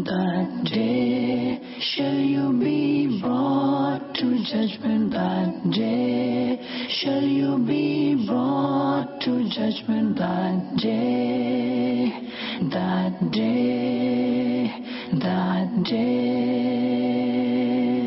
That day shall you be brought to judgment. That day shall you be brought to judgment. That day, that day, that day.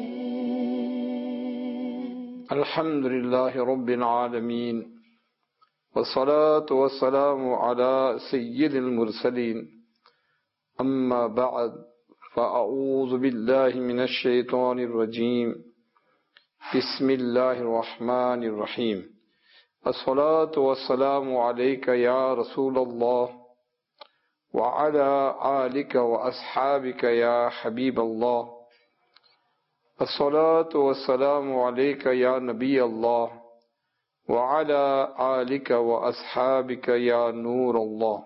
Alhamdulillahi Rabbil Alameen. والصلاة والسلام على سيد المرسلين أما بعد فأعوذ بالله من الشيطان الرجيم بسم الله الرحمن الرحيم الصلاة والسلام عليك يا رسول الله وعلى آلك وأصحابك يا حبيب الله الصلاة والسلام عليك يا نبي الله وعلى آلك وأصحابك يا نور الله.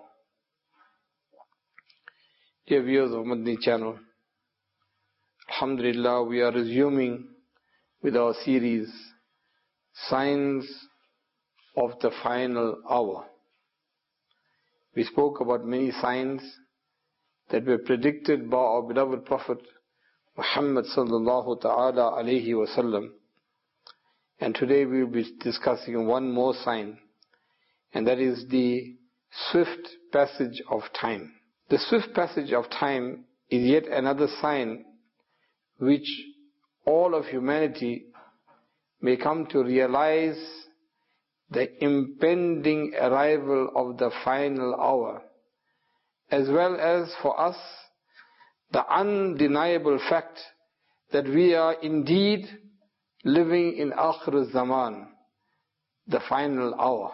Dear viewers of Madani channel, Alhamdulillah, we are resuming with our series Signs of the Final Hour. We spoke about many signs that were predicted by our beloved Prophet Muhammad sallallahu ta'ala alayhi wa sallam. And today we will be discussing one more sign, and that is the swift passage of time. The swift passage of time is yet another sign which all of humanity may come to realize the impending arrival of the final hour, as well as for us the undeniable fact that we are indeed living in Akhir Zaman, the final hour.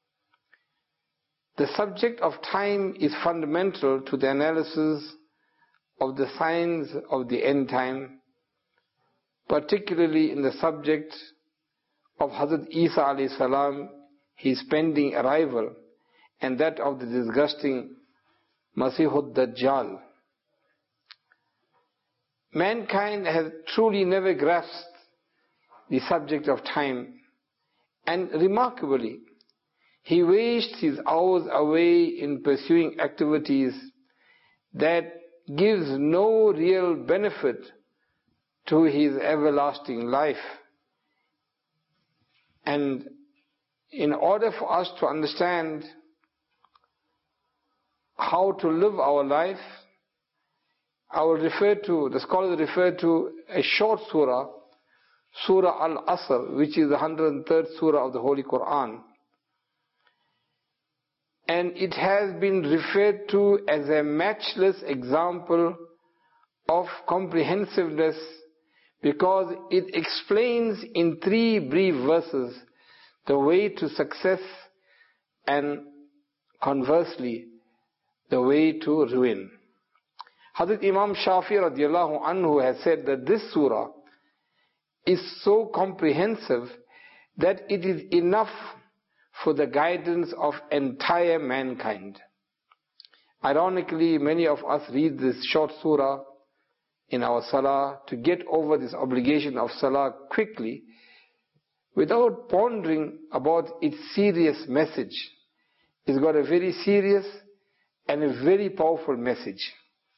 The subject of time is fundamental to the analysis of the signs of the end time, particularly in the subject of Hazrat Isa alayhi salam, his pending arrival, and that of the disgusting Masihud Dajjal. Mankind has truly never grasped the subject of time, and remarkably, he wastes his hours away in pursuing activities that gives no real benefit to his everlasting life. And in order for us to understand how to live our life, the scholars refer to a short surah, Surah Al-Asr, which is the 103rd surah of the Holy Quran. And it has been referred to as a matchless example of comprehensiveness because it explains in 3 brief verses the way to success and conversely the way to ruin. Hazrat Imam Shafi radiallahu anhu has said that this surah is so comprehensive that it is enough for the guidance of entire mankind. Ironically, many of us read this short surah in our salah to get over this obligation of salah quickly without pondering about its serious message. It's got a very serious and a very powerful message.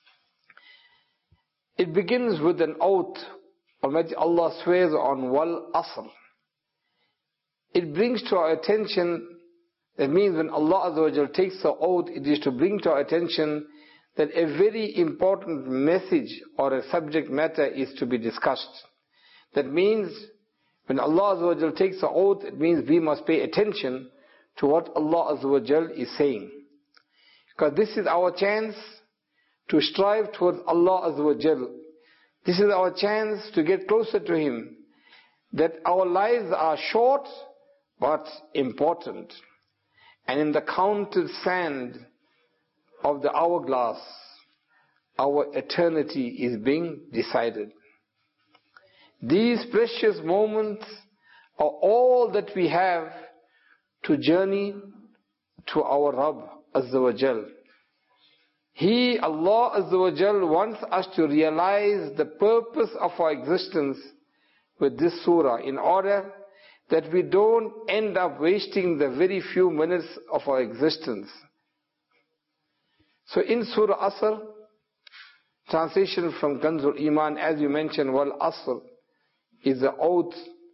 It begins with an oath. Almighty Allah swears on Wal Asr. It brings to our attention, that means when Allah Azza wa Jal takes the oath, it is to bring to our attention that a very important message or a subject matter is to be discussed. That means when Allah Azza wa Jal takes the oath, it means we must pay attention to what Allah Azza wa Jal is saying. Because this is our chance to strive towards Allah Azza wa Jal. This is our chance to get closer to Him. That our lives are short but important. And in the counted sand of the hourglass, our eternity is being decided. These precious moments are all that we have to journey to our Rabb Azza wa Jal. He, Allah Azza wa Jal, wants us to realize the purpose of our existence with this surah in order that we don't end up wasting the very few minutes of our existence. So in Surah Asr, translation from Kanzul Iman, as you mentioned, wal asr is the oath.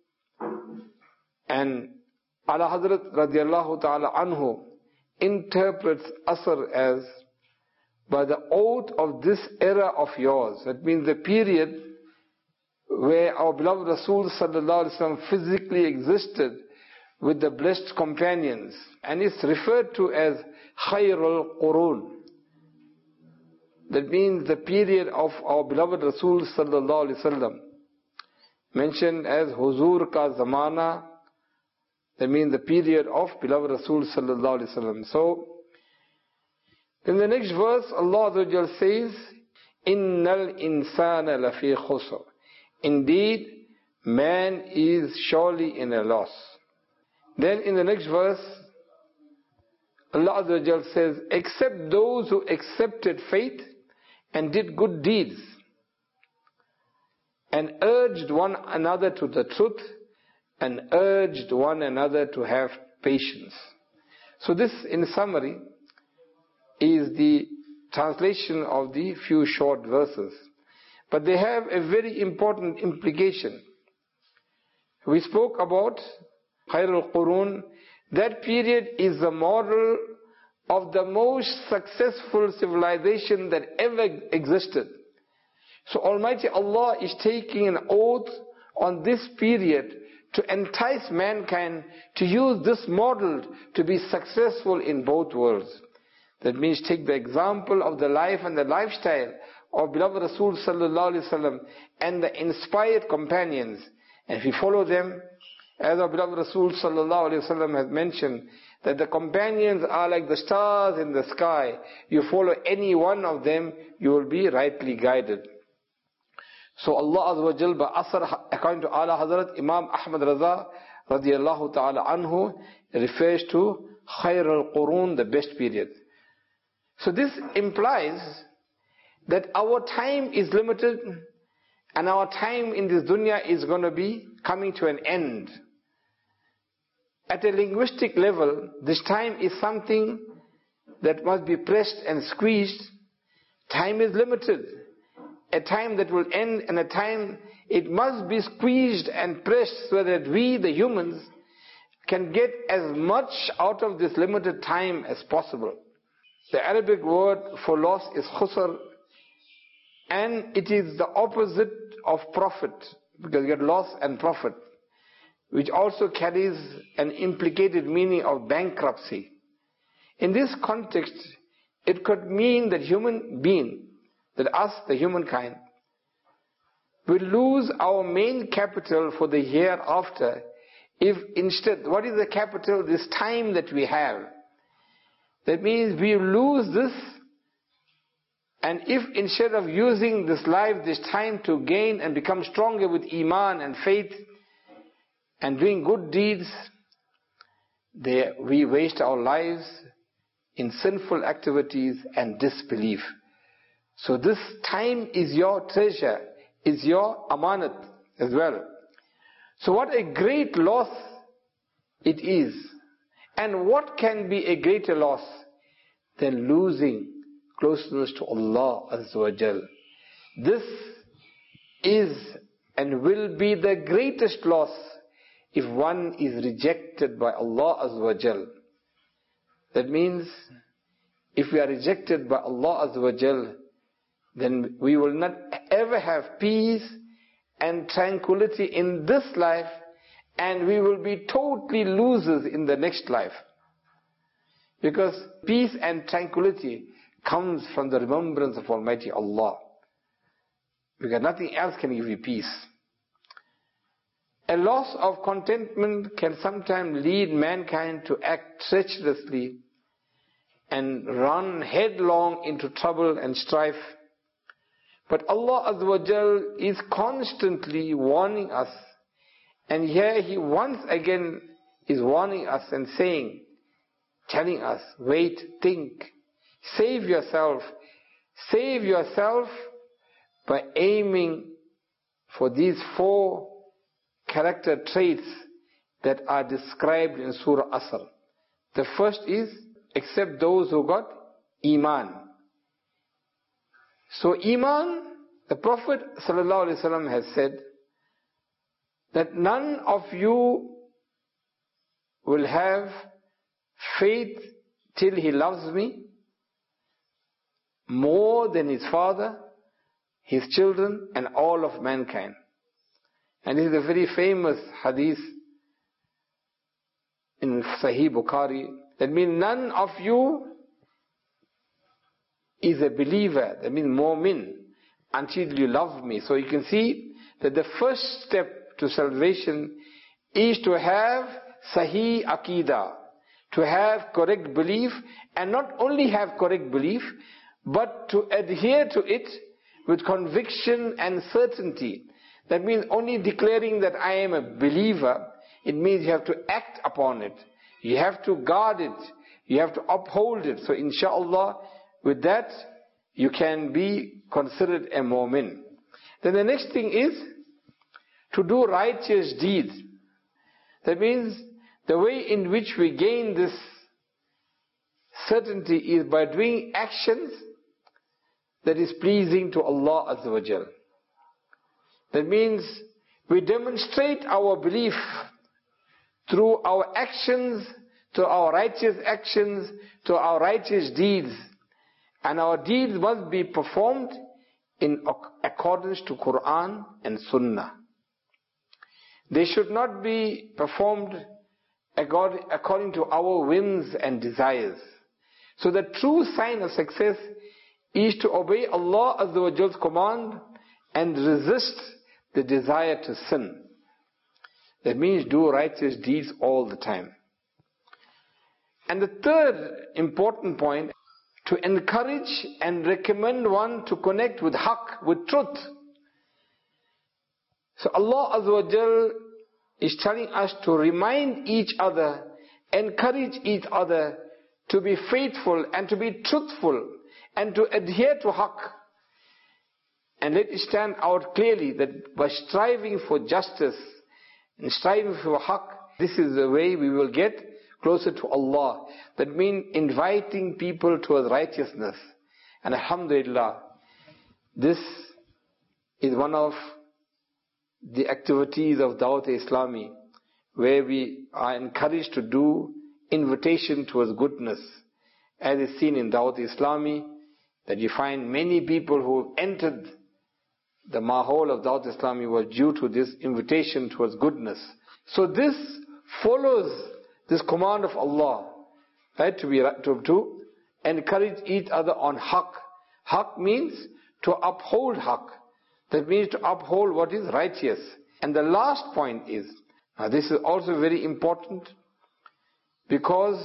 And Ala Hazrat radiallahu ta'ala anhu interprets asr as by the oath of this era of yours. That means the period where our beloved Rasul sallallahu alaihi wasallam physically existed with the blessed companions, and it's referred to as Khairul Qurun. That means the period of our beloved Rasul sallallahu alaihi wasallam, mentioned as Huzur ka Zamana. That means the period of beloved Rasul sallallahu alaihi wasallam. So, in the next verse, Allah Azza wa Jalla says, Innal insana lafi khusr. Indeed, man is surely in a loss. Then in the next verse, Allah Azza wa Jalla says, except those who accepted faith and did good deeds and urged one another to the truth and urged one another to have patience. So this, in summary, is the translation of the few short verses. But they have a very important implication. We spoke about Khairul Qurun. That period is the model of the most successful civilization that ever existed. So Almighty Allah is taking an oath on this period to entice mankind to use this model to be successful in both worlds. That means take the example of the life and the lifestyle of beloved Rasul sallallahu alaihi wasallam and the inspired companions. And if we follow them, as our beloved Rasul sallallahu alaihi wasallam has mentioned, that the companions are like the stars in the sky. You follow any one of them, you will be rightly guided. So Allah Azza wa Jal by Asr, according to Ala Hazrat Imam Ahmad Raza radiyallahu ta'ala anhu, refers to Khair al-Qurun, the best period. So this implies that our time is limited and our time in this dunya is going to be coming to an end. At a linguistic level, this time is something that must be pressed and squeezed. Time is limited. A time that will end and a time it must be squeezed and pressed so that we, the humans, can get as much out of this limited time as possible. The Arabic word for loss is khusr, and it is the opposite of profit, because you get loss and profit, which also carries an implicated meaning of bankruptcy. In this context, it could mean that human being, that us, the humankind, will lose our main capital for the hereafter if instead, what is the capital? This time that we have. That means we lose this, and if instead of using this life, this time to gain and become stronger with Iman and faith and doing good deeds, we waste our lives in sinful activities and disbelief. So this time is your treasure, is your amanat as well. So what a great loss it is. And what can be a greater loss than losing closeness to Allah Azza wa Jal? This is and will be the greatest loss if one is rejected by Allah Azza wa Jal. That means if we are rejected by Allah Azza wa Jal, then we will not ever have peace and tranquility in this life, and we will be totally losers in the next life. Because peace and tranquility comes from the remembrance of Almighty Allah. Because nothing else can give you peace. A loss of contentment can sometimes lead mankind to act treacherously and run headlong into trouble and strife. But Allah Azza wa Jal is constantly warning us. And here He once again is warning us and saying, telling us, wait, think, save yourself by aiming for these 4 character traits that are described in Surah Asr. The first is, except those who got Iman. So Iman, the Prophet ﷺ has said that none of you will have faith till he loves me more than his father, his children, and all of mankind. And this is a very famous hadith in Sahih Bukhari. That means none of you is a believer, that means mu'min, until you love me. So you can see that the first step to salvation is to have Sahih Aqidah, to have correct belief, and not only have correct belief, but to adhere to it with conviction and certainty. That means only declaring that I am a believer, it means you have to act upon it. You have to guard it. You have to uphold it. So inshallah, with that, you can be considered a mu'min. Then the next thing is to do righteous deeds. That means the way in which we gain this certainty is by doing actions that is pleasing to Allah Azza wa Jal. That means we demonstrate our belief through our actions, to our righteous actions, to our righteous deeds. And our deeds must be performed in accordance to Quran and Sunnah. They should not be performed according to our whims and desires. So the true sign of success is to obey Allah Azza wa Jal's command and resist the desire to sin. That means do righteous deeds all the time. And the third important point, to encourage and recommend one to connect with haqq, with truth. So Allah Azza wa Jal is telling us to remind each other, encourage each other to be faithful and to be truthful and to adhere to haqq. And let it stand out clearly that by striving for justice and striving for haqq, this is the way we will get closer to Allah. That means inviting people towards righteousness. And alhamdulillah, this is one of the activities of Dawat Islami, where we are encouraged to do invitation towards goodness. As is seen in Dawat Islami, that you find many people who entered the mahol of Dawat Islami was due to this invitation towards goodness. So this follows this command of Allah, right? To encourage each other on haqq. Haqq means to uphold haqq. That means to uphold what is righteous. And the last point is, now this is also very important, because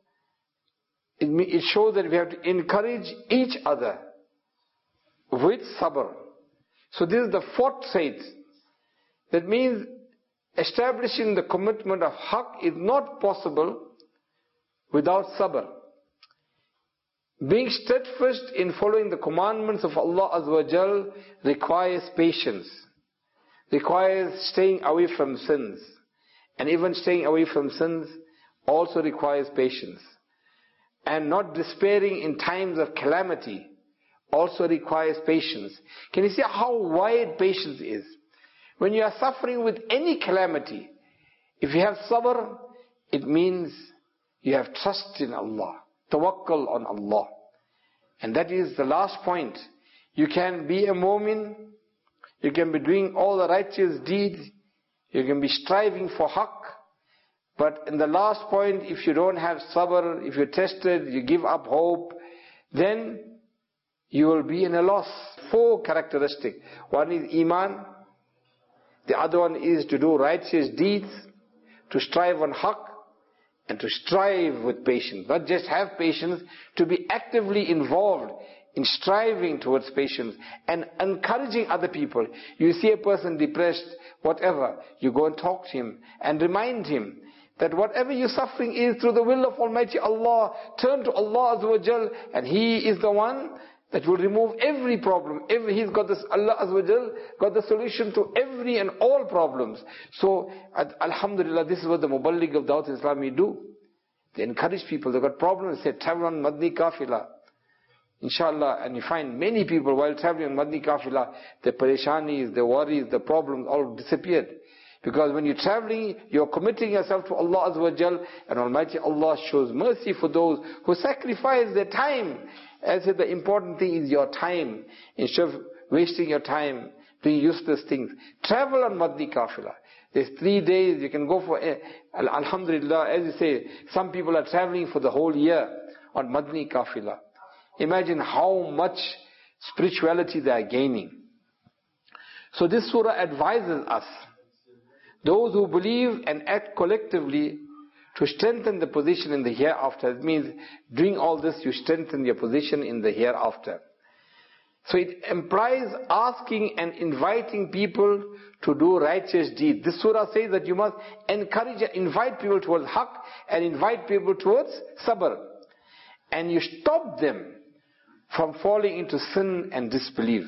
it shows that we have to encourage each other with sabr. So this is the fourth trait. That means establishing the commitment of haqq is not possible without sabr. Being steadfast in following the commandments of Allah Azza wa Jal requires patience, requires staying away from sins. And even staying away from sins also requires patience. And not despairing in times of calamity also requires patience. Can you see how wide patience is? When you are suffering with any calamity, if you have sabr, it means you have trust in Allah, tawakkul on Allah. And that is the last point. You can be a mu'min, you can be doing all the righteous deeds, you can be striving for haqq, but in the last point, if you don't have sabr, if you're tested, you give up hope, then you will be in a loss. 4 characteristics. One is iman, the other one is to do righteous deeds, to strive on haqq, and to strive with patience. Not just have patience, to be actively involved in striving towards patience and encouraging other people. You see a person depressed, whatever, you go and talk to him and remind him that whatever your suffering is, through the will of Almighty Allah, turn to Allah Azza wa Jal, and He is the one that will remove every problem. He's got this, Allah Azza wa Jal got the solution to every and all problems. So, alhamdulillah, this is what the Muballigh of Dawat Islami do. They encourage people, they got problems, they say, travel on Madni Kafila. inshallah, and you find many people while traveling on Madni Kafilah, the pareshanis, the worries, the problems all disappeared. Because when you're traveling, you're committing yourself to Allah Azza wa Jal, and Almighty Allah shows mercy for those who sacrifice their time. As I said, the important thing is your time. Instead of wasting your time doing useless things, travel on Madni Kafilah. There's 3 days, you can go for, alhamdulillah, as you say, some people are traveling for the whole year on Madni Kafilah. Imagine how much spirituality they are gaining. So this surah advises us, those who believe and act collectively, to strengthen the position in the hereafter. It means doing all this, you strengthen your position in the hereafter. So it implies asking and inviting people to do righteous deeds. This surah says that you must encourage and invite people towards haqq and invite people towards sabr. And you stop them from falling into sin and disbelief.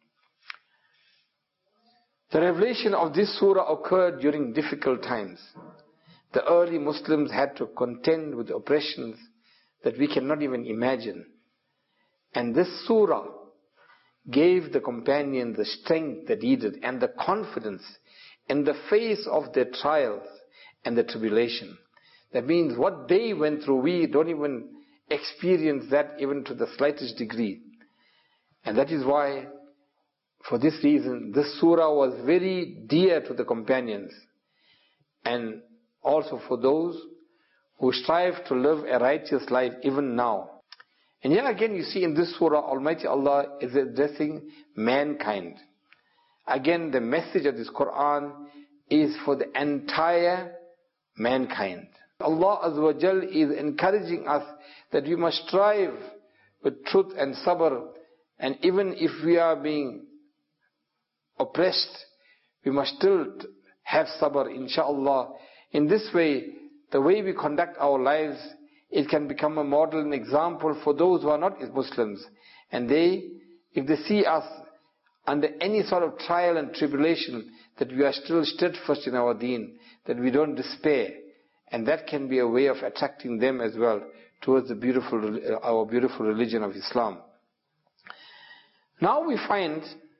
The revelation of this surah occurred during difficult times. The early Muslims had to contend with oppressions that we cannot even imagine. And this surah gave the companion the strength they needed and the confidence in the face of their trials and the tribulation. That means what they went through, we don't even experience that even to the slightest degree. And that is why, for this reason, this surah was very dear to the companions, and also for those who strive to live a righteous life even now. And here again you see in this surah, Almighty Allah is addressing mankind. Again, the message of this Quran is for the entire mankind. Allah Azza wa Jal is encouraging us that we must strive with truth and sabr, and even if we are being oppressed, we must still have sabr, inshaAllah. In this way, the way we conduct our lives, it can become a model and example for those who are not Muslims. And they, if they see us under any sort of trial and tribulation, that we are still steadfast in our deen, that we don't despair. And that can be a way of attracting them as well towards the our beautiful religion of Islam. Now we find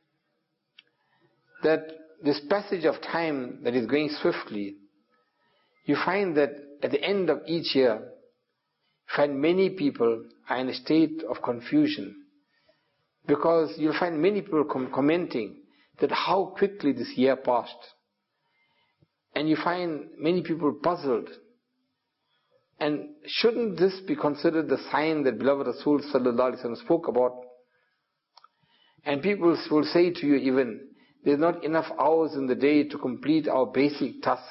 that this passage of time that is going swiftly, you find that at the end of each year, you find many people are in a state of confusion. Because you'll find many people commenting that how quickly this year passed. And you find many people puzzled. And shouldn't this be considered the sign that beloved Rasul sallallahu alaihi wasallam spoke about? And people will say to you even, there's not enough hours in the day to complete our basic tasks.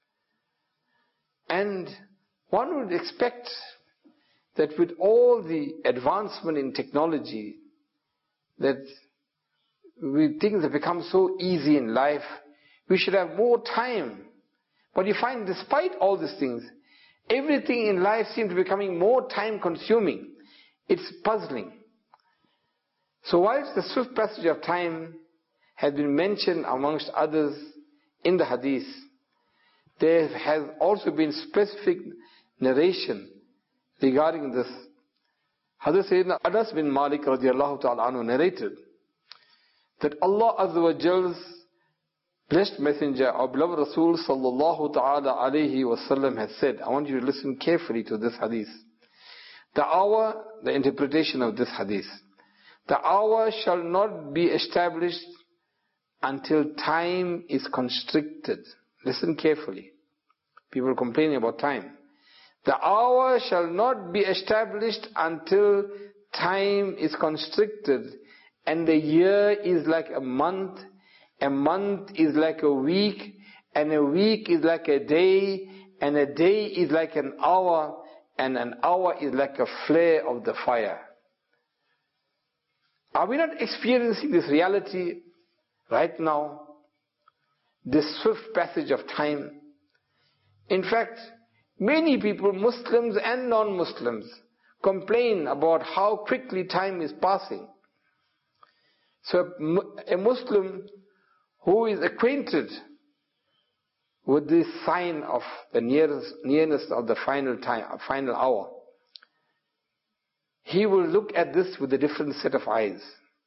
And one would expect that with all the advancement in technology, that things have become so easy in life, we should have more time. But you find despite all these things, everything in life seems to be becoming more time consuming. It's puzzling. So whilst the swift passage of time has been mentioned amongst others in the hadith, there has also been specific narration regarding this. Hazrat Sayyidina Anas bin Malik radiallahu ta'ala anhu narrated that Allah Azza wa Jal's blessed messenger, our beloved Rasul sallallahu ta'ala alayhi wasallam has said, I want you to listen carefully to this hadith. The hour, the interpretation of this hadith, the hour shall not be established until time is constricted. Listen carefully. People complaining about time. The hour shall not be established until time is constricted, and the year is like a month is like a week, and a week is like a day, and a day is like an hour, and an hour is like a flare of the fire. Are we not experiencing this reality right now? This swift passage of time. In fact, many people, Muslims and non-Muslims, complain about how quickly time is passing. So a Muslim who is acquainted with this sign of the nearness of the final hour, he will look at this with a different set of eyes.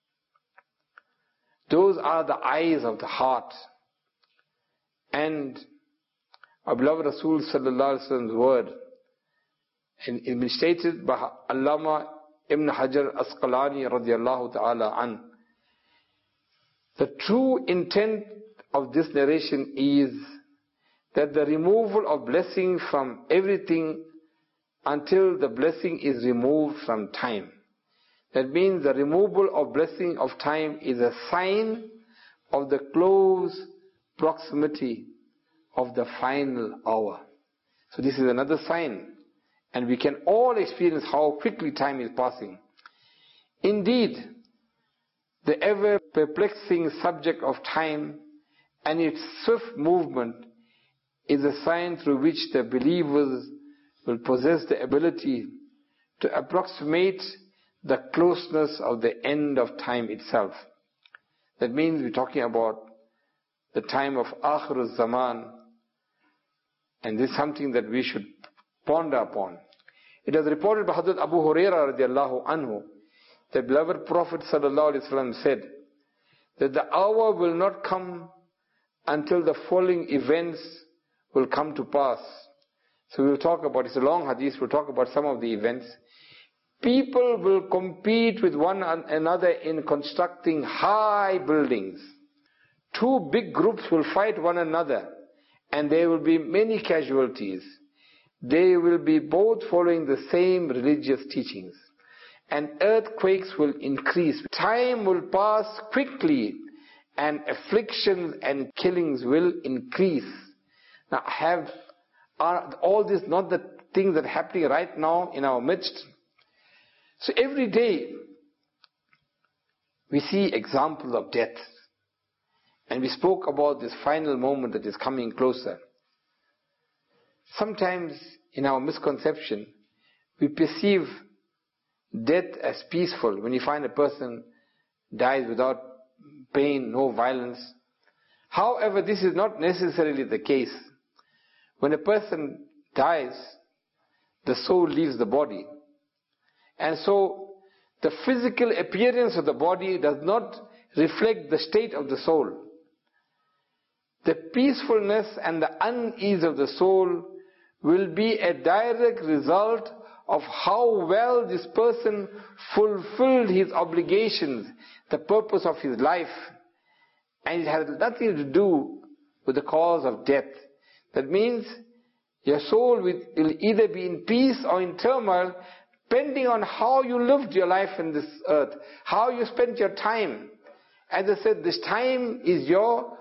Those are the eyes of the heart. And our beloved Rasul sallallahu alaihi wasallam's word, and it been stated by Allama Ibn Hajar Asqalani radiyallahu ta'ala an. The true intent of this narration is that the removal of blessing from everything until the blessing is removed from time. That means the removal of blessing of time is a sign of the close proximity of the final hour. So this is another sign. And we can all experience how quickly time is passing. Indeed, the ever perplexing subject of time and its swift movement is a sign through which the believers will possess the ability to approximate the closeness of the end of time itself. That means we're talking about the time of Akhir Zaman, and this is something that we should ponder upon. It is reported by Hazrat Abu Hurairah radiallahu anhu, the beloved Prophet sallallahu alaihi wasallam said that the hour will not come until the following events will come to pass. So we'll talk about, it's a long hadith, we'll talk about some of the events. People will compete with one another in constructing high buildings. Two big groups will fight one another, and there will be many casualties. They will be both following the same religious teachings, and earthquakes will increase. Time will pass quickly, and afflictions and killings will increase. Now, are all this not the things that are happening right now in our midst? So every day we see examples of death. And we spoke about this final moment that is coming closer. Sometimes in our misconception, we perceive death as peaceful. When you find a person dies without pain, no violence. However, this is not necessarily the case. When a person dies, the soul leaves the body. And so, the physical appearance of the body does not reflect the state of the soul. The peacefulness and the unease of the soul will be a direct result of how well this person fulfilled his obligations, the purpose of his life. And it has nothing to do with the cause of death. That means your soul will either be in peace or in turmoil, depending on how you lived your life in this earth, how you spent your time. As I said, this time is your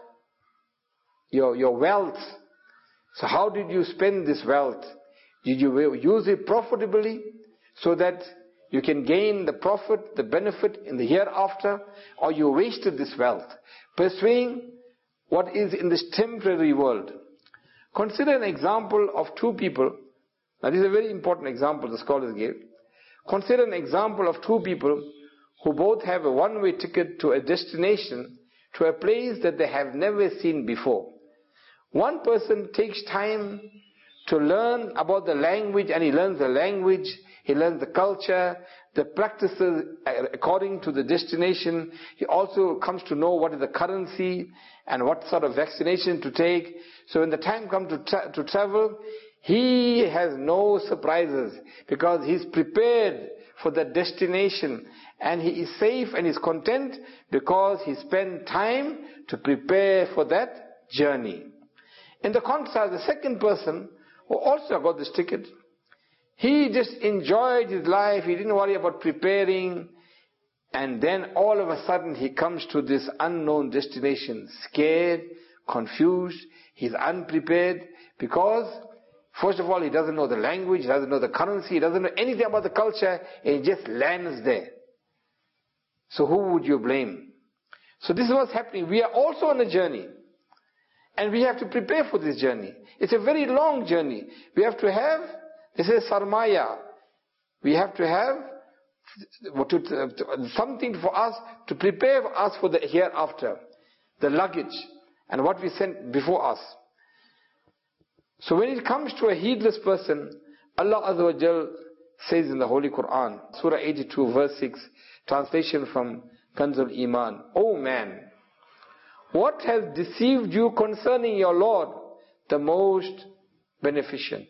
wealth. So how did you spend this wealth? Did you use it profitably so that you can gain the profit, the benefit in the hereafter? Or you wasted this wealth pursuing what is in this temporary world? Consider an example of two people. Now this is a very important example the scholars gave. Consider an example of two people who both have a one-way ticket to a destination, to a place that they have never seen before. One person takes time to learn about the language, and he learns the language, he learns the culture, the practices according to the destination. He also comes to know what is the currency and what sort of vaccination to take. So when the time comes to travel, he has no surprises because he's prepared for the destination, and he is safe and is content because he spent time to prepare for that journey. In the contrast, the second person who also got this ticket, he just enjoyed his life, he didn't worry about preparing, and then all of a sudden he comes to this unknown destination, scared, confused, he's unprepared because first of all, he doesn't know the language, he doesn't know the currency, he doesn't know anything about the culture, and he just lands there. So who would you blame? So this is what's happening. We are also on a journey. And we have to prepare for this journey. It's a very long journey. We have to have, this is sarmaya. We have to have something for us to prepare us for the hereafter. The luggage and what we sent before us. So when it comes to a heedless person, Allah Azza wa Jal says in the Holy Quran, Surah 82 verse 6, translation from Kanzul Iman, O man, what has deceived you concerning your Lord, the most beneficent?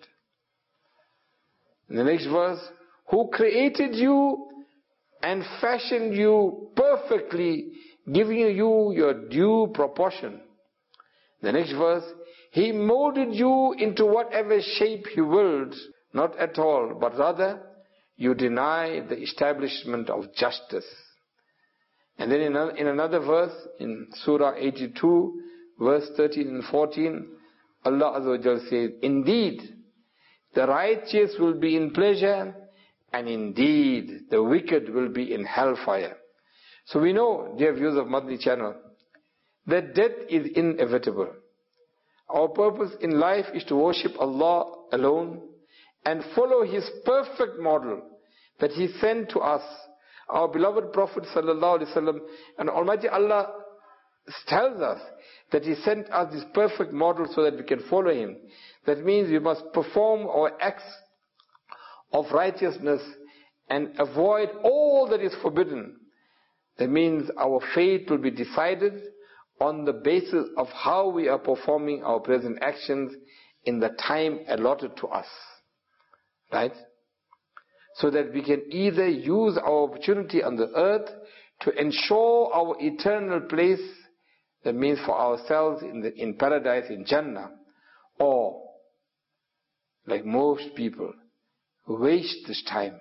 In the next verse, who created you and fashioned you perfectly, giving you your due proportion. The next verse, He molded you into whatever shape He willed, not at all, but rather you deny the establishment of justice. And then in another verse, in Surah 82, verse 13 and 14, Allah Azza wa Jal says, indeed, the righteous will be in pleasure, and indeed, the wicked will be in hellfire. So we know, dear viewers of Madani channel, that death is inevitable. Our purpose in life is to worship Allah alone and follow His perfect model that He sent to us, our beloved Prophet sallallahu alaihi wasallam. And Almighty Allah tells us that He sent us this perfect model so that we can follow Him. That means we must perform our acts of righteousness and avoid all that is forbidden. That means our fate will be decided on the basis of how we are performing our present actions in the time allotted to us. Right? So that we can either use our opportunity on the earth to ensure our eternal place, that means for ourselves in paradise, in Jannah, or like most people, waste this time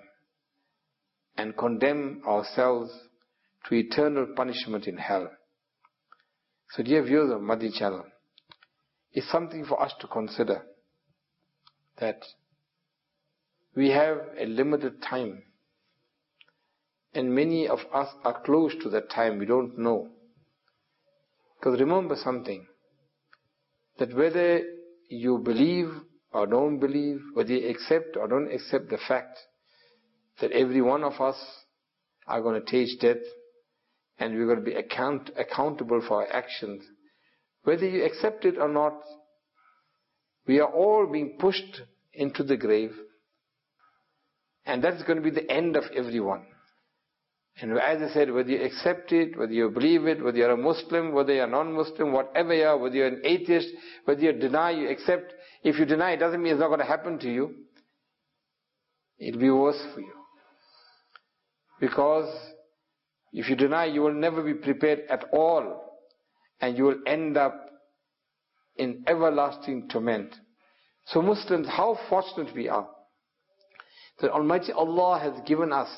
and condemn ourselves to eternal punishment in hell. So dear viewers of Madani channel, it's something for us to consider that we have a limited time, and many of us are close to that time, we don't know. Because remember something, that whether you believe or don't believe, whether you accept or don't accept the fact that every one of us are going to taste death and we're going to be accountable for our actions, whether you accept it or not, we are all being pushed into the grave, and that's going to be the end of everyone. And as I said, whether you accept it, whether you believe it, whether you're a Muslim, whether you're a non-Muslim, whatever you are, whether you're an atheist, whether you deny, you accept, if you deny, it doesn't mean it's not going to happen to you. It'll be worse for you. Because if you deny, you will never be prepared at all, and you will end up in everlasting torment. So Muslims, how fortunate we are that Almighty Allah has given us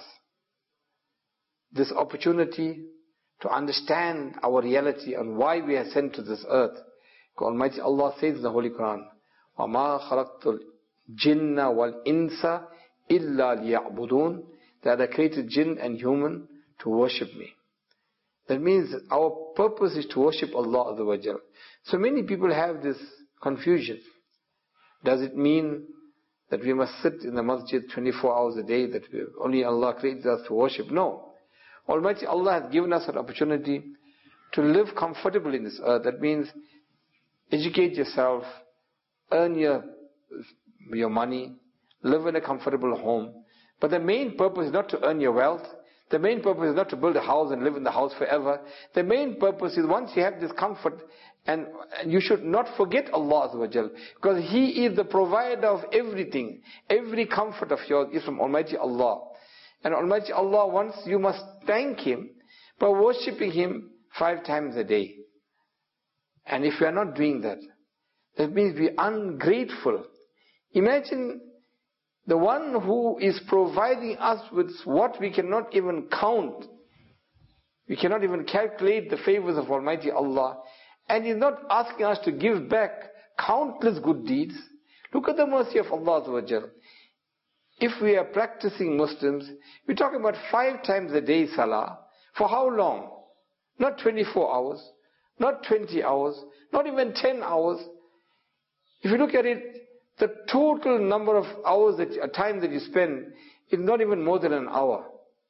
this opportunity to understand our reality and why we are sent to this earth. Almighty Allah says in the Holy Quran, وَمَا خَلَقْتُ الْجِنَّ وَالْإِنسَ إِلَّا لِيَعْبُدُونَ, that I created jinn and human to worship me. That means that our purpose is to worship Allah Azza wa Jal. So many people have this confusion. Does it mean that we must sit in the masjid 24 hours a day, that only Allah created us to worship? No. Almighty Allah has given us an opportunity to live comfortably in this earth. That means educate yourself, earn your money, live in a comfortable home. But the main purpose is not to earn your wealth. The main purpose is not to build a house and live in the house forever. The main purpose is once you have this comfort, and you should not forget Allah Azza wa Jal, because He is the provider of everything. Every comfort of yours is from Almighty Allah. And Almighty Allah wants, you must thank Him by worshipping Him 5 times a day. And if we are not doing that, that means we are ungrateful. Imagine the one who is providing us with what we cannot even count. We cannot even calculate the favors of Almighty Allah. And He's not asking us to give back countless good deeds. Look at the mercy of Allah Azza wa Jal. If we are practicing Muslims, we're talking about 5 times a day salah. For how long? Not 24 hours, not 20 hours, not even 10 hours. If you look at it, the total number of hours, time that you spend is not even more than an hour.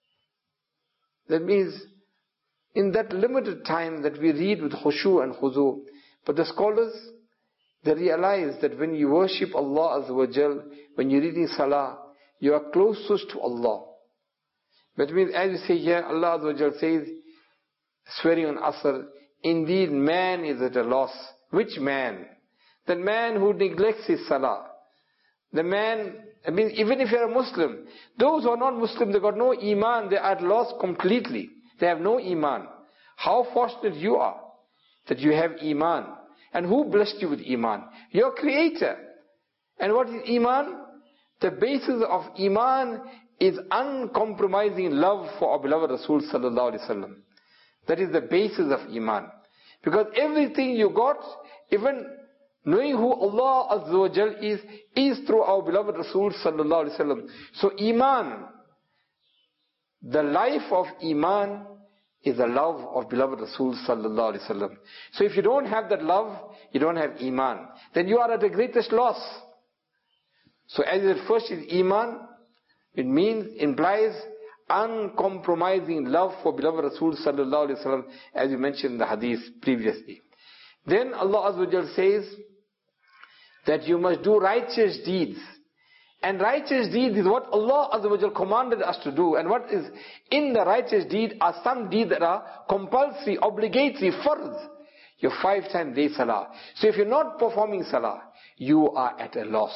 That means in that limited time that we read with khushu and khuzu. But the scholars, they realize that when you worship Allah Azza wa Jal, when you're reading salah, you are closest to Allah. That means, as you say here, Allah Azza wa Jal says, swearing on Asr, indeed man is at a loss. Which man? The man who neglects his salah. The man, I mean, even if you're a Muslim, those who are not Muslim, they got no iman, they are at loss completely. They have no iman. How fortunate you are that you have iman. And who blessed you with iman? Your Creator. And what is iman? The basis of iman is uncompromising love for our beloved Rasul sallallahu alaihi wasallam. That is the basis of iman. Because everything you got, even knowing who Allah Azza wa Jal is through our beloved Rasul sallallahu alaihi wasallam. So iman, the life of iman is the love of beloved Rasul sallallahu alaihi wasallam. So if you don't have that love, you don't have iman. Then you are at the greatest loss. So as it first is iman, it implies uncompromising love for beloved Rasul sallallahu alaihi wasallam, as you mentioned in the hadith previously. Then Allah Azza wa Jal says that you must do righteous deeds. And righteous deeds is what Allah Azza wa Jal commanded us to do. And what is in the righteous deed are some deeds that are compulsory, obligatory, farz. Your 5 times day salah. So if you're not performing salah, you are at a loss.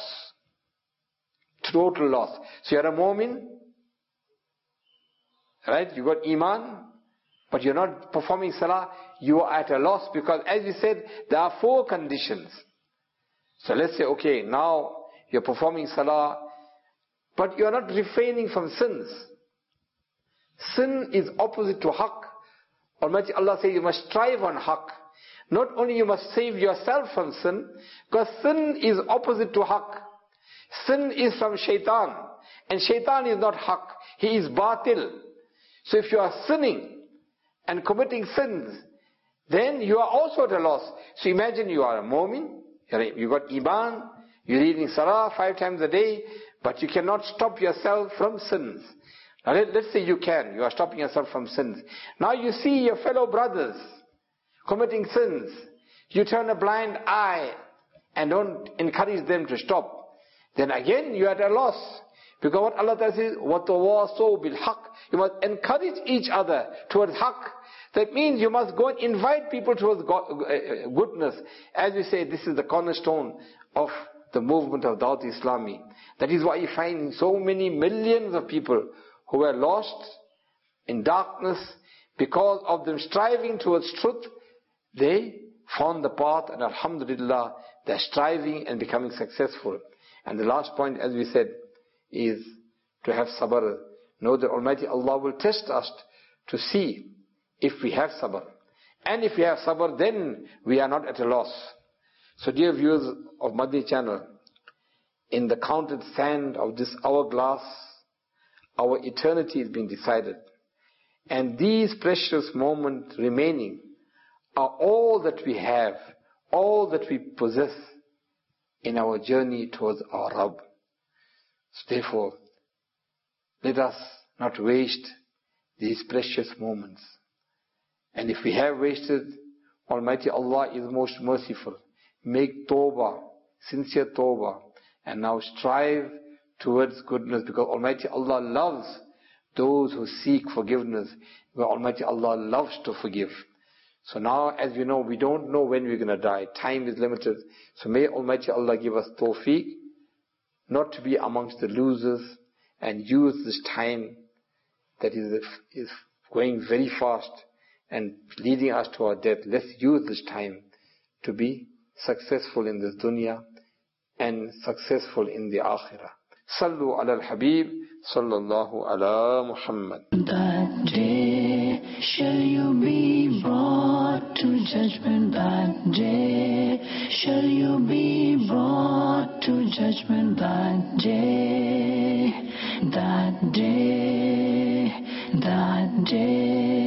Total loss. So you're a mu'min, right? You got iman, but you're not performing salah, you are at a loss, because as we said, there are 4 conditions. So let's say, okay, now you're performing salah, but you're not refraining from sins. Sin is opposite to haqq. Almighty Allah says you must strive on haqq. Not only you must save yourself from sin, because sin is opposite to haqq. Sin is from shaitan, and shaitan is not haqq, he is batil. So if you are sinning and committing sins, then you are also at a loss. So imagine you are a mu'min, you got iman, you're reading salah 5 times a day, but you cannot stop yourself from sins. Now let's say you are stopping yourself from sins. Now you see your fellow brothers committing sins. You turn a blind eye and don't encourage them to stop. Then again you are at a loss. Because what Allah says, وَتَوَاصَوْا بِالْحَقِّ. You must encourage each other towards haqq. That means you must go and invite people towards goodness. As we say, this is the cornerstone of the movement of Dawat Islami. That is why you find so many millions of people who were lost in darkness. Because of them striving towards truth, they found the path, and alhamdulillah, they're striving and becoming successful. And the last point, as we said, is to have sabr. Know that Almighty Allah will test us to see if we have sabr. And if we have sabr, then we are not at a loss. So dear viewers of Madani channel, in the counted sand of this hourglass, our eternity is being decided. And these precious moments remaining are all that we have, all that we possess in our journey towards our Rabb. So therefore, let us not waste these precious moments. And if we have wasted, Almighty Allah is most merciful. Make tawbah, sincere tawbah, and now strive towards goodness, because Almighty Allah loves those who seek forgiveness, where Almighty Allah loves to forgive. So now, as we know, we don't know when we're going to die. Time is limited. So may Almighty Allah give us tawfiq not to be amongst the losers, and use this time that is going very fast and leading us to our death. Let's use this time to be successful in this dunya and successful in the akhirah. Sallu ala al-Habib, sallallahu ala Muhammad. That day shall you be brought to judgment. That day shall you be brought to judgment. That day, that day, that day.